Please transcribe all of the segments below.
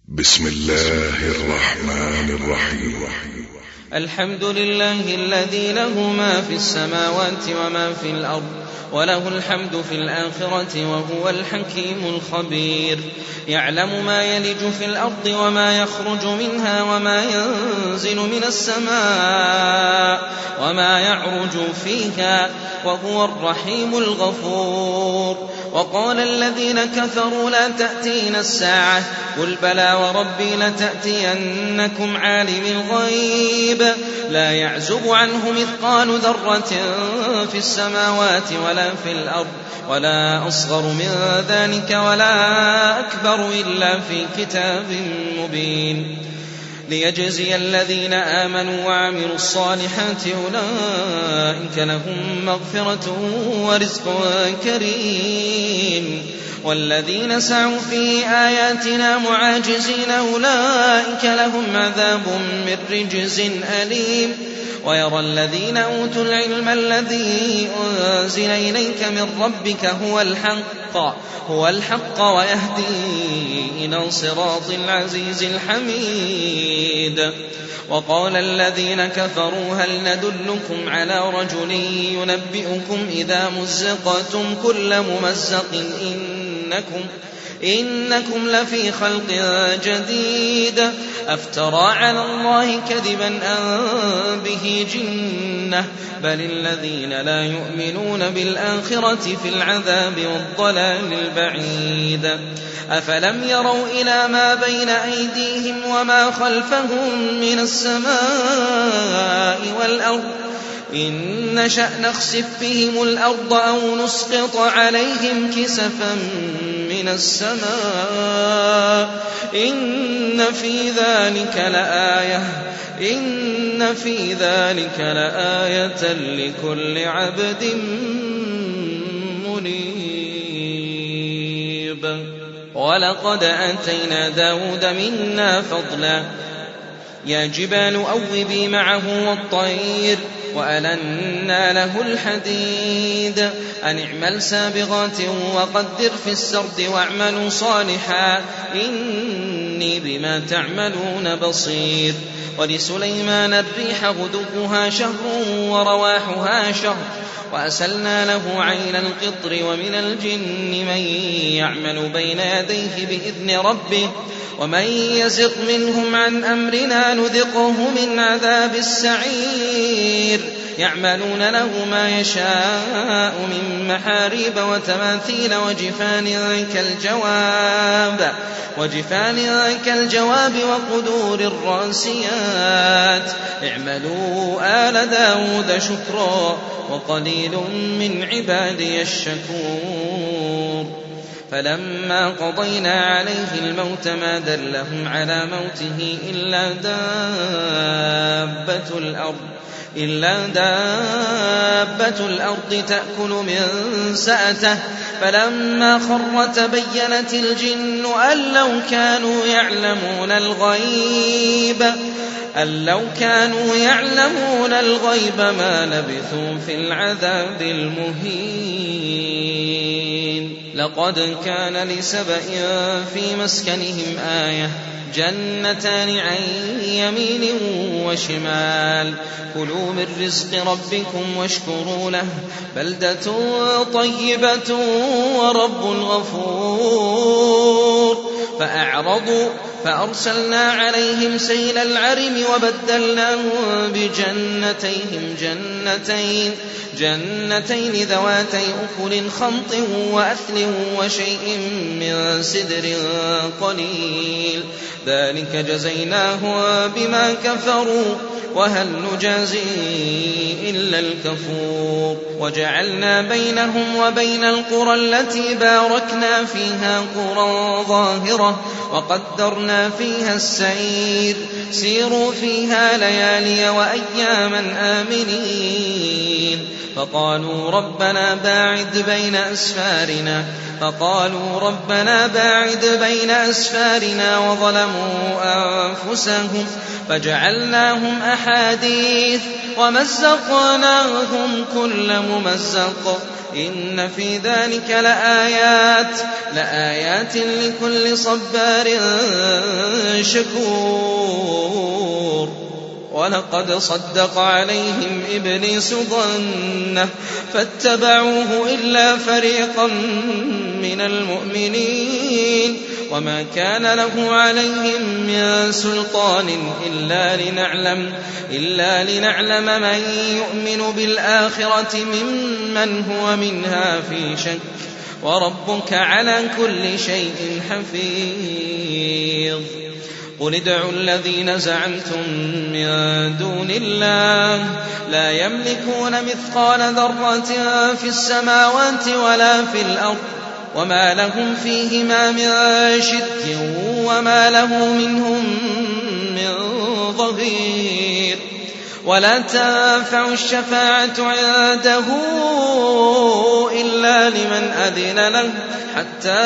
بسم الله الرحمن الرحيم. الحمد لله الذي له ما في السماوات وما في الأرض، وله الحمد في الآخرة، وهو الحكيم الخبير. يعلم ما يلج في الأرض وما يخرج منها، وما ينزل من السماء وما يعرج فيها، وهو الرحيم الغفور. وقال الذين كفروا لا تأتينا الساعة، قل بلى وربي لتأتينكم عالم الغيب لا يعزب عنه مثقال ذرة في السماوات ولا في الأرض، ولا أصغر من ذلك ولا أكبر إلا في كتاب مبين، ليجزي الذين آمنوا وعملوا الصالحات أولئك لهم مغفرة ورزق كريم. والذين سعوا في آياتنا معاجزين أولئك لهم عذاب من رجز أليم. ويرى الذين أوتوا العلم الذي أنزل إليك من ربك هو الحق ويهدي إلى صراط العزيز الحميد. وقال الذين كفروا هل ندلكم على رجل ينبئكم إذا مزقتم كل ممزق إنكم لفي خلق جديد أفترى على الله كذبا أم به جنة بل الذين لا يؤمنون بالآخرة في العذاب والضلال البعيد. أفلم يروا إلى ما بين أيديهم وما خلفهم من السماء والأرض إن نشأ نخسف بهم الأرض أو نسقط عليهم كسفا من السماء إن في ذلك لآية لكل عبد منيب. ولقد آتينا داود منا فضلا يا جبال أوبي معه والطير وألنا له الحديد أن اعمل سابغات وقدر في السرد واعملوا صالحا إني بما تعملون بصير. ولسليمان الريح غدوها شهر ورواحها شهر وأسلنا له عين القطر ومن الجن من يعمل بين يديه بإذن ربه ومن يزغ منهم عن أمرنا نذقه من عذاب السعير. يعملون له ما يشاء من محاريب وتماثيل وجفان كالجواب وقدور الراسيات. اعملوا آل داود شكرا وقليل من عبادي الشكور. فلما قضينا عليه الموت ما دلهم على موته إلا دابة الأرض تأكل من سأته. فلما خر تبينت الجن أن لو كانوا يعلمون الغيب ما لبثوا في العذاب المهين. لقد كان لسبإ في مسكنهم آية جنتان عن يمين وشمال كلوا من رزق ربكم واشكروا له بلدة طيبة ورب غفور. فأعرضوا فأرسلنا عليهم سيل العرم وبدلناهم بجنتيهم جنتين ذواتي أكل خمط وأثل وشيء من سدر قليل ذلك جزيناهم بما كفروا وهل نجازي إلا الكفور. وجعلنا بينهم وبين القرى التي باركنا فيها قرى ظاهرة وقدرنا فيها السير سيروا فيها ليالي وأياما آمنين. فقالوا ربنا باعد بين أسفارنا وظلموا أنفسهم فجعلناهم أحاديث ومزقناهم كل ممزق إن في ذلك لآيات لكل صبار شكور ولقد صدق عليهم إبليس ظنه فاتبعوه إلا فريقا من المؤمنين وما كان له عليهم من سلطان إلا لنعلم من يؤمن بالآخرة ممن هو منها في شك وربك على كل شيء حفيظ. قل ادعوا الذين زعمتم من دون الله لا يملكون مثقال ذرة في السماوات ولا في الأرض وما لهم فيهما من شرك وما له منهم من ظهير ولا تنفع الشفاعة عنده إلا لمن أذن له حتى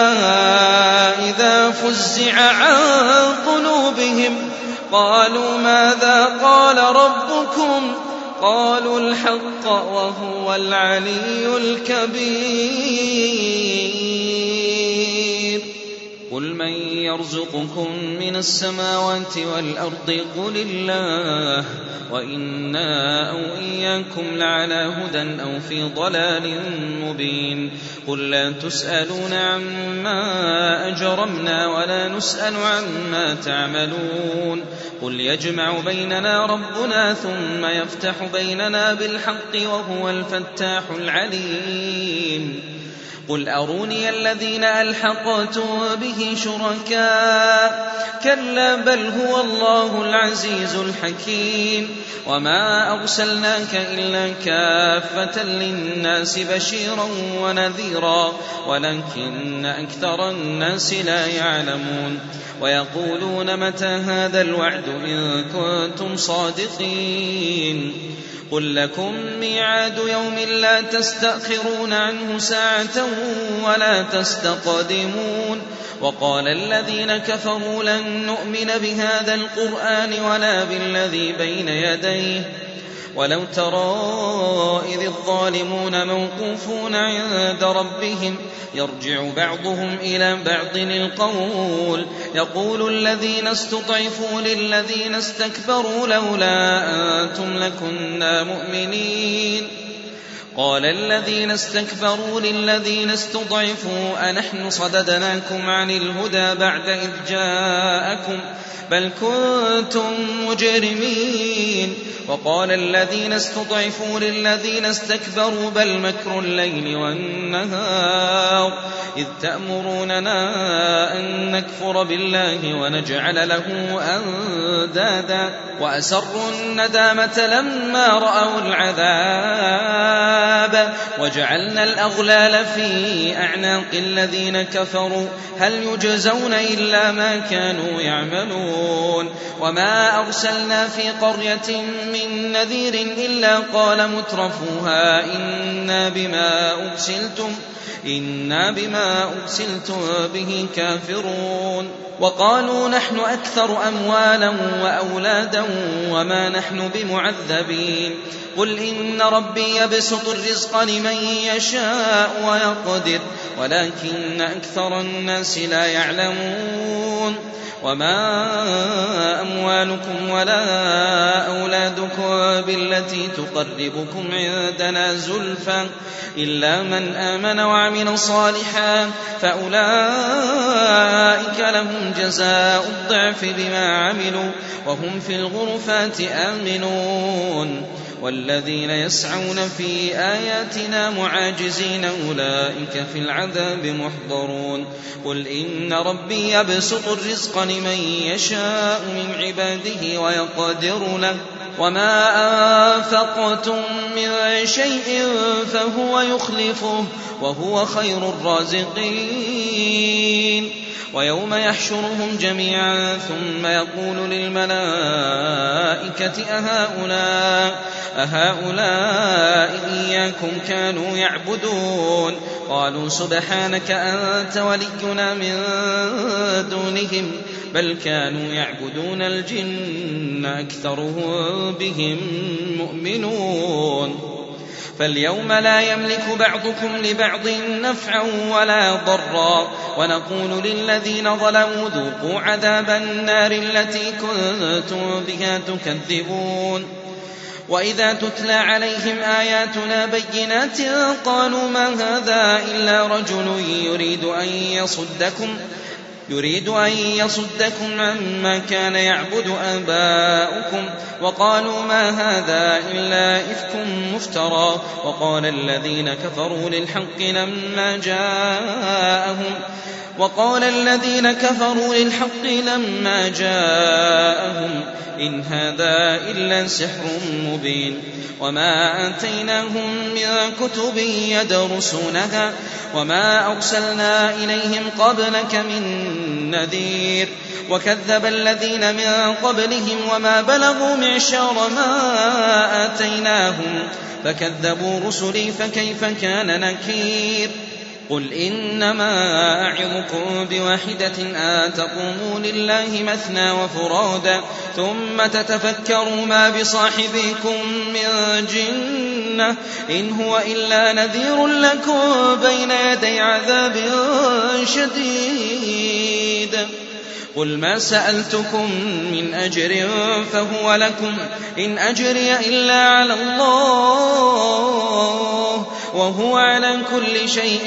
إذا فزع عن قلوبهم قالوا ماذا قال ربكم قالوا الحق وهو العلي الكبير. قل من يرزقكم من السماوات والأرض قل الله وإنا أو إياكم لعلى هدى أو في ضلال مبين. قل لا تسألون عما أجرمنا ولا نسأل عما تعملون. قل يجمع بيننا ربنا ثم يفتح بيننا بالحق وهو الفتاح العليم. قل أروني الذين ألحقتم به شركاء كلا بل هو الله العزيز الحكيم. وما أرسلناك إلا كافة للناس بشيرا ونذيرا ولكن أكثر الناس لا يعلمون. ويقولون متى هذا الوعد إن كنتم صادقين. قل لكم ميعاد يوم لا تستأخرون عنه ساعة ولا تستقدمون. وقال الذين كفروا لن نؤمن بهذا القرآن ولا بالذي بين يديه ولو ترى إذ الظالمون موقوفون عند ربهم يرجع بعضهم إلى بعض القول يقول الذين استضعفوا للذين استكبروا لولا أنتم لكنا مؤمنين. قال الذين استكبروا للذين استضعفوا أنحن صددناكم عن الهدى بعد إذ جاءكم بل كنتم مجرمين. وقال الذين استضعفوا للذين استكبروا بل مكر الليل والنهار إذ تأمروننا أن نكفر بالله ونجعل له أندادا وأسروا الندامة لما رأوا العذاب وجعلنا الأغلال في أعناق الذين كفروا هل يجزون إلا ما كانوا يعملون. وما أرسلنا في قرية من نذير إلا قال مترفوها إنا بما أرسلتم به كافرون. وقالوا نحن أكثر أموالا وأولادا وما نحن بمعذبين. قل إن ربي يبسط الرزق لمن يشاء ويقدر ولكن أكثر الناس لا يعلمون. وما أموالكم ولا أولادكم بالتي تقربكم عندنا زلفى إلا من آمن وعمل صالحا فأولئك لهم جزاء الضعف بما عملوا وهم في الغرفات آمنون. والذين يسعون في آياتنا معاجزين أولئك في العذاب محضرون. قل إن ربي يبسط الرزق لمن يشاء من عباده ويقدر له وما أنفقتم من شيء فهو يخلفه وهو خير الرازقين. ويوم يحشرهم جميعا ثم يقول للملائكة أهؤلاء إياكم كانوا يعبدون قالوا سبحانك أنت ولينا من دونهم بل كانوا يعبدون الجن أكثرهم بهم مؤمنون. فاليوم لا يملك بعضكم لبعض نفعا ولا ضرا ونقول للذين ظلموا ذوقوا عذاب النار التي كنتم بها تكذبون وإذا تتلى عليهم آياتنا بينات قالوا ما هذا إلا رجل يريد أن يصدكم عما كان يعبد آباؤكم وقالوا ما هذا إلا إفك مفترى وقال الذين كفروا للحق لما جاءهم إن هذا إلا سحر مبين وما آتيناهم من كتب يدرسونها وما أرسلنا إليهم قبلك من نذير وكذب الذين من قبلهم وما بلغوا معشار ما آتيناهم فكذبوا رسلي فكيف كان نكير قل إنما أعظكم بواحدة أن تقوموا لله مثنى وفرادا ثم تتفكروا ما بصاحبكم من جنة إن هو إلا نذير لكم بين يدي عذاب شديد قل ما سألتكم من أجر فهو لكم إن أجري إلا على الله وهو على كل شيء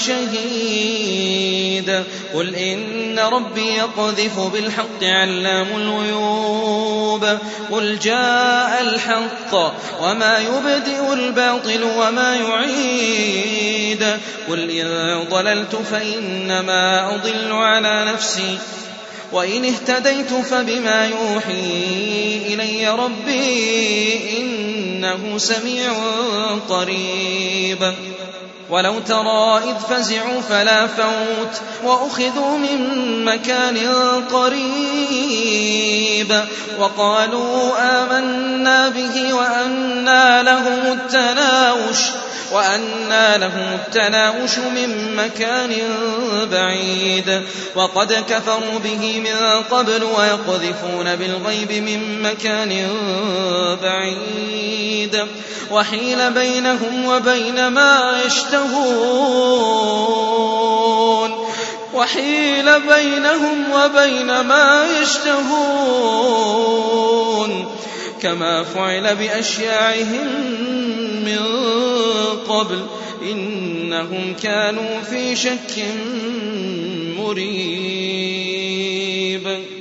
شهيد قل إن ربي يقذف بالحق علام الغيوب قل جاء الحق وما يبدئ الباطل وما يعيد قل إن ضللت فإنما أضل على نفسي وإن اهتديت فبما يوحي إلي ربي إنه سميع قريب ولو ترى إذ فزعوا فلا فوت وأخذوا من مكان قريب وقالوا آمنا به وأنى لهم التناوش من مكان بعيد وقد كفروا به من قبل ويقذفون بالغيب من مكان بعيد وحيل بينهم وبين ما يشتهون كما فعل بأشياعهم من قبل إنهم كانوا في شك مريب